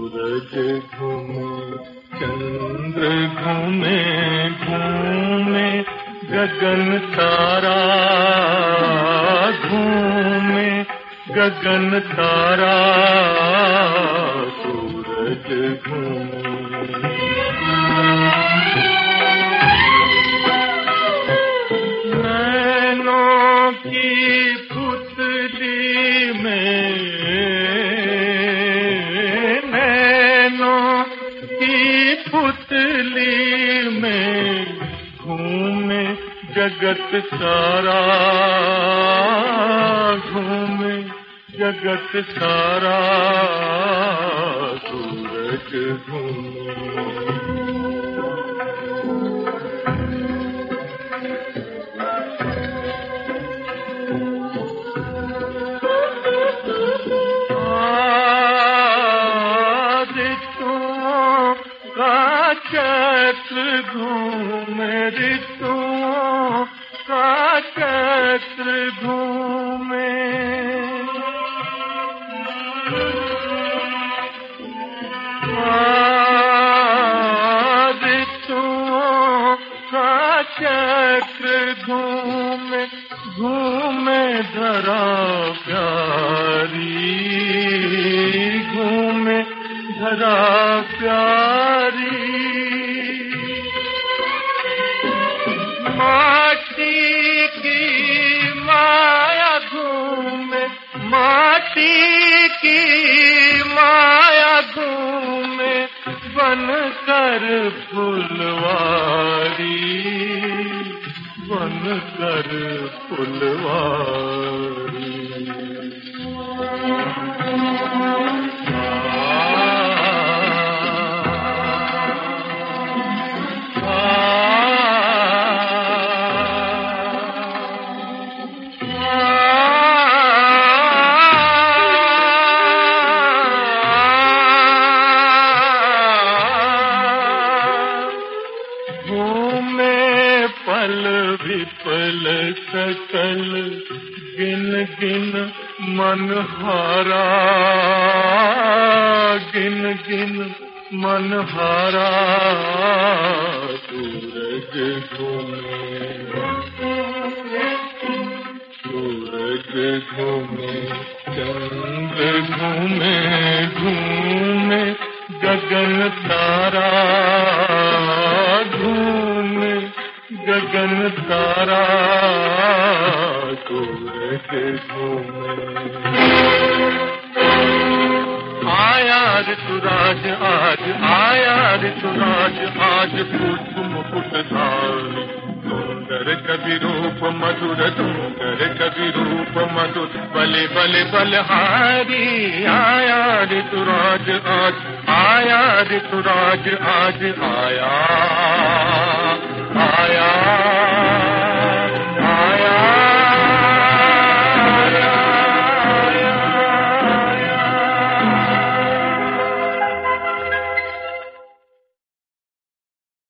सूरज घूमे चंद्र घूमे घूमे गगन तारा घूमे गगन तारा सूरज घूमे। नैनों की पुतली में नैनों की पुतली में घूमे जगत सारा घूमे जगत सारा सूरज घूमे। चक्र घूमे ऋतुओं का चक्र घूमे ऋतुओं का चक्र घूमे घूमे धरा प्यारी घूमे धरा प्यारी। माटी की माया घूमे माटी की माया घूमे बनकर फुलवारी बनकर फुलवारी। पल विपल सकल गिन गिन मन हारा गिन गिन मन हारा सूरज घूमे सूरज घूमे चंद्र घूमे घूमे गगन तारा घूमे गगन तारा सूरज घूमे। आया ऋतुराज आज आया ऋतुराज आज पुष्प मुकुट धारी सुंदर कवि रूप मधुर सुंदर कवि रूप मधुर बले बले बलहारी। आया ऋतुराज आज आया ऋतुराज आज आया आया।